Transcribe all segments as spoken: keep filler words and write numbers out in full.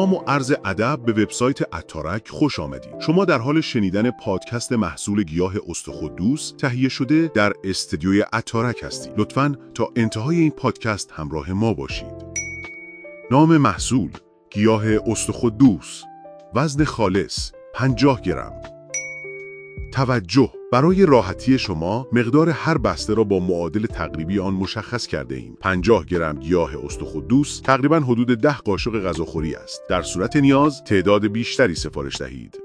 سلام و عرض ادب به وبسایت اتارک خوش آمدید. شما در حال شنیدن پادکست محصول گیاه استخودوس تهیه شده در استدیوی اتارک هستید. لطفاً تا انتهای این پادکست همراه ما باشید. نام محصول: گیاه استخودوس. وزن خالص: پنجاه گرم. توجه: برای راحتی شما مقدار هر بسته را با معادل تقریبی آن مشخص کرده ایم. پنجاه گرم گیاه استخودوس تقریباً حدود ده قاشق غذاخوری است. در صورت نیاز تعداد بیشتری سفارش دهید.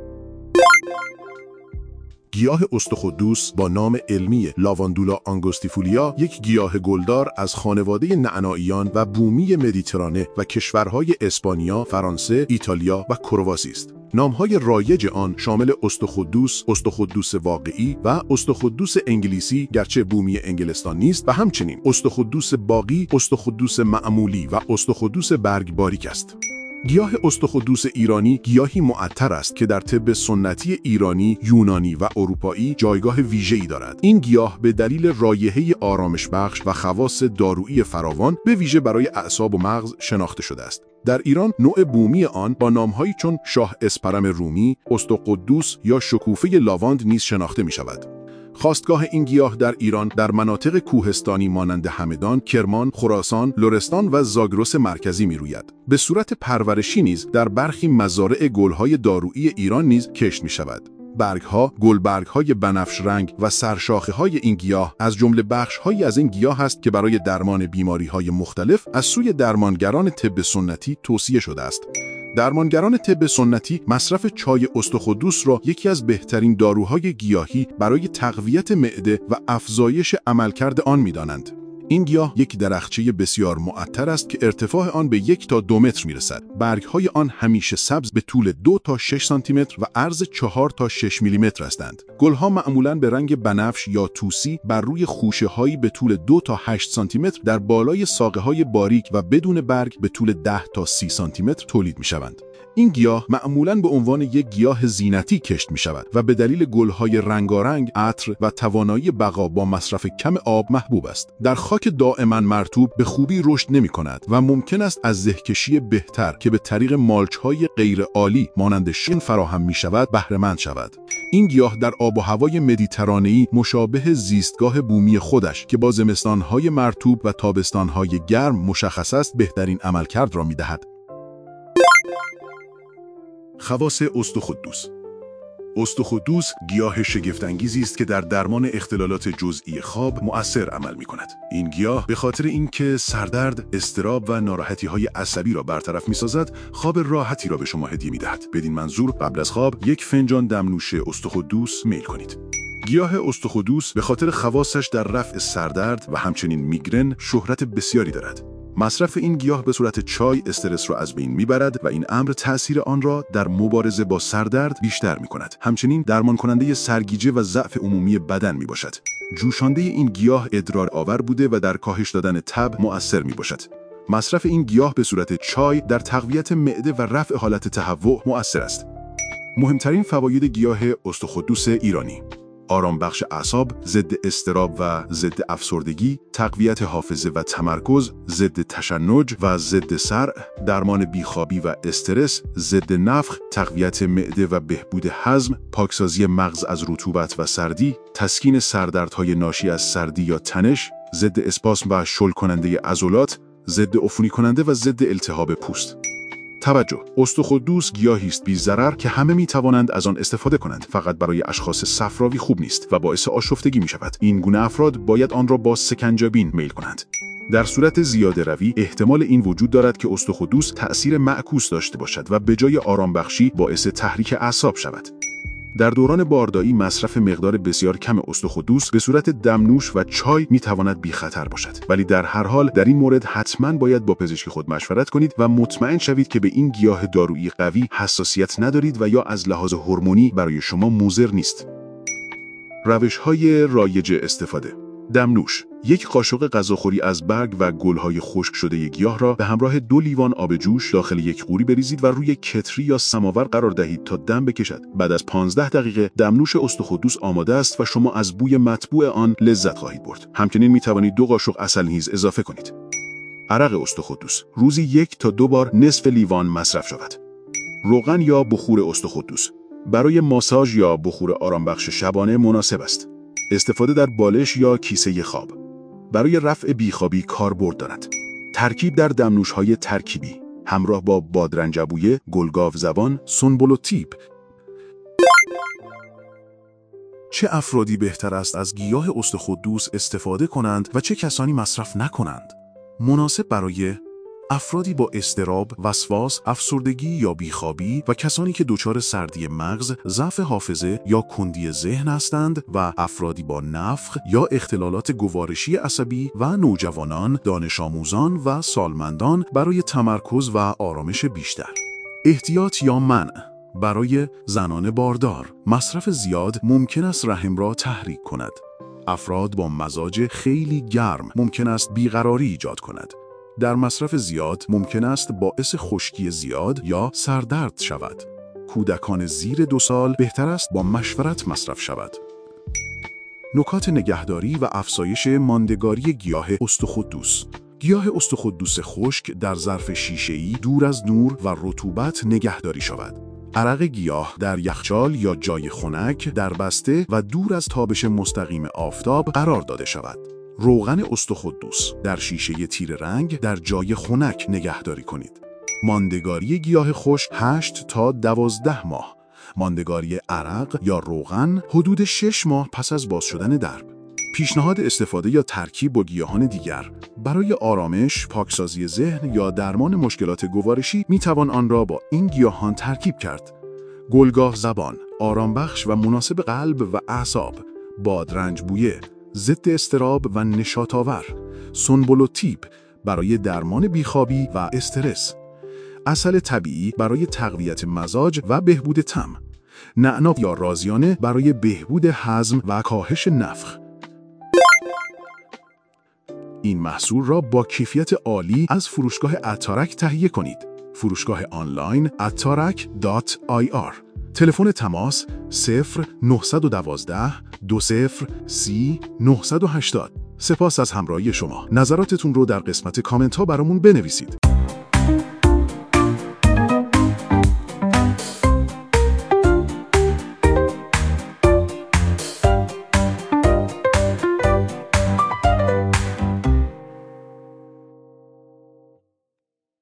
گیاه استخودوس با نام علمی لاواندولا آنگوستیفولیا یک گیاه گلدار از خانواده نعناییان و بومی مدیترانه و کشورهای اسپانیا، فرانسه، ایتالیا و کرواسی است. نامهای رایج آن شامل استخودوس، استخودوس واقعی و استخودوس انگلیسی گرچه بومی انگلستان نیست و همچنین استخودوس باقی، استخودوس معمولی و استخودوس برگ باریک است. گیاه استخودوس ایرانی گیاهی معطر است که در طب سنتی ایرانی، یونانی و اروپایی جایگاه ویژه‌ای دارد. این گیاه به دلیل رایحه آرامش بخش و خواص دارویی فراوان به ویژه برای اعصاب و مغز شناخته شده است. در ایران نوع بومی آن با نامهایی چون شاه اسپرم رومی، استخودوس یا شکوفه لاواند نیز شناخته می شود. خاستگاه این گیاه در ایران در مناطق کوهستانی مانند همدان، کرمان، خراسان، لرستان و زاگرس مرکزی می روید. به صورت پرورشی نیز در برخی مزارع گلهای دارویی ایران نیز کشت می شود. برگها، گلبرگهای بنفش رنگ و سرشاخه‌های این گیاه از جمله بخش‌هایی از این گیاه است که برای درمان بیماری‌های مختلف از سوی درمانگران طب سنتی توصیه شده است. درمانگران طب سنتی مصرف چای استخودوس را یکی از بهترین داروهای گیاهی برای تقویت معده و افزایش عملکرد آن می‌دانند. این گیاه یک درخچه بسیار معطر است که ارتفاع آن به یک تا دو متر میرسد. برگهای آن همیشه سبز به طول دو تا شش سانتی متر و عرض چهار تا شش میلی متر هستند. گلها معمولاً به رنگ بنفش یا توسی بر روی خوشه‌هایی به طول دو تا هشت سانتی متر در بالای ساقه‌های باریک و بدون برگ به طول ده تا سی سانتی متر تولید می‌شوند. این گیاه معمولاً به عنوان یک گیاه زینتی کشت می شود و به دلیل گلهای رنگارنگ، عطر و توانایی بقا با مصرف کم آب محبوب است. در خاک دائما مرطوب به خوبی رشد نمی کند و ممکن است از زهکشی بهتر که به طریق مالچ‌های غیر عالی مانند شن فراهم می شود بهره مند شود. این گیاه در آب و هوای مدیترانه‌ای مشابه زیستگاه بومی خودش که با زمستان‌های مرطوب و تابستان‌های گرم مشخص است بهترین عملکرد را می دهد. خواص استخودوس. استخودوس گیاه شگفت‌انگیزی است که در درمان اختلالات جزئی خواب مؤثر عمل می‌کند. این گیاه به خاطر اینکه سردرد، اضطراب و ناراحتی‌های عصبی را برطرف می‌سازد، خواب راحتی را به شما هدیه می‌دهد. بدین منظور قبل از خواب یک فنجان دمنوش استخودوس میل کنید. گیاه استخودوس به خاطر خواصش در رفع سردرد و همچنین میگرن شهرت بسیاری دارد. مصرف این گیاه به صورت چای استرس را از بین میبرد و این امر تأثیر آن را در مبارزه با سردرد بیشتر میکند. همچنین درمان کننده سرگیجه و ضعف عمومی بدن میباشد. جوشانده این گیاه ادرار آور بوده و در کاهش دادن تب مؤثر میباشد. مصرف این گیاه به صورت چای در تقویت معده و رفع حالت تهوع مؤثر است. مهمترین فواید گیاه استخودوس ایرانی: آرام بخش اعصاب، ضد اضطراب و ضد افسردگی، تقویت حافظه و تمرکز، ضد تشنج و ضد صرع، درمان بیخوابی و استرس، ضد نفخ، تقویت معده و بهبود هضم، پاکسازی مغز از رطوبت و سردی، تسکین سردردهای ناشی از سردی یا تنش، ضد اسپاسم و شل کننده عضلات، ضد عفونی کننده و ضد التهاب پوست. توجه: استخودوس گیاهی است بی ضرر که همه می توانند از آن استفاده کنند. فقط برای اشخاص صفراوی خوب نیست و باعث آشفتگی می شود. این گونه افراد باید آن را با سکنجبین میل کنند. در صورت زیاده روی احتمال این وجود دارد که استخودوس تأثیر معکوس داشته باشد و به جای آرام بخشی باعث تحریک اعصاب شود. در دوران بارداری مصرف مقدار بسیار کم استخودوس به صورت دمنوش و چای می تواند بی خطر باشد، ولی در هر حال در این مورد حتما باید با پزشک خود مشورت کنید و مطمئن شوید که به این گیاه دارویی قوی حساسیت ندارید و یا از لحاظ هورمونی برای شما مضر نیست. روش‌های رایج استفاده: دمنوش: یک قاشق غذاخوری از برگ و گل‌های خشک شده گیاه را به همراه دو لیوان آب جوش داخل یک قوری بریزید و روی کتری یا سماور قرار دهید تا دم بکشد. بعد از پانزده دقیقه دمنوش استخودوس آماده است و شما از بوی مطبوع آن لذت خواهید برد. همچنین می توانید دو قاشق عسل نیز اضافه کنید. عرق استخوان‌دوس روزی یک تا دو بار نصف لیوان مصرف شود. روغن یا بخور استخوان‌دوس برای ماساژ یا بخور آرامبخش شبانه مناسب است. استفاده در بالش یا کیسه خواب. برای رفع بیخوابی کاربرد دارد. ترکیب در دمنوش‌های ترکیبی همراه با بادرنجبویه، گلگاو زبان، سنبولوتیپ. چه افرادی بهتر است از گیاه استخوان‌دوس استفاده کنند و چه کسانی مصرف نکنند؟ مناسب برای افرادی با اضطراب، وسواس، افسردگی یا بیخوابی و کسانی که دچار سردی مغز، ضعف حافظه یا کندی ذهن هستند و افرادی با نفخ یا اختلالات گوارشی عصبی و نوجوانان، دانش آموزان و سالمندان برای تمرکز و آرامش بیشتر. احتیاط یا منع برای زنان باردار. مصرف زیاد ممکن است رحم را تحریک کند. افراد با مزاج خیلی گرم ممکن است بیقراری ایجاد کند. در مصرف زیاد ممکن است باعث خشکی زیاد یا سردرد شود. کودکان زیر دو سال بهتر است با مشورت مصرف شود. نکات نگهداری و افزایش ماندگاری گیاه استخوان‌دوس. گیاه استخوان‌دوس خشک در ظرف شیشه‌ای دور از نور و رطوبت نگهداری شود. عرق گیاه در یخچال یا جای خنک در بسته و دور از تابش مستقیم آفتاب قرار داده شود. روغن استخوان‌دوس در شیشه تیره رنگ در جای خنک نگهداری کنید. ماندگاری گیاه خشک هشت تا دوازده ماه. ماندگاری عرق یا روغن حدود شش ماه پس از باز شدن درب. پیشنهاد استفاده یا ترکیب با گیاهان دیگر برای آرامش، پاکسازی ذهن یا درمان مشکلات گوارشی می توان آن را با این گیاهان ترکیب کرد. گلگاو زبان، آرامبخش و مناسب قلب و اعصاب. بادرنج بویه، ضد اضطراب و نشاط آور. سنبولوتیپ برای درمان بیخوابی و استرس. عسل طبیعی برای تقویت مزاج و بهبود طعم. نعنا یا رازیانه برای بهبود هضم و کاهش نفخ. این محصول را با کیفیت عالی از فروشگاه اتارک تهیه کنید. فروشگاه آنلاین اتارک دات آی آر. تلفن تماس صفر نه یک دو دو صفر سی نه هشت صفر. سپاس از همراهی شما. نظراتتون رو در قسمت کامنت ها برامون بنویسید.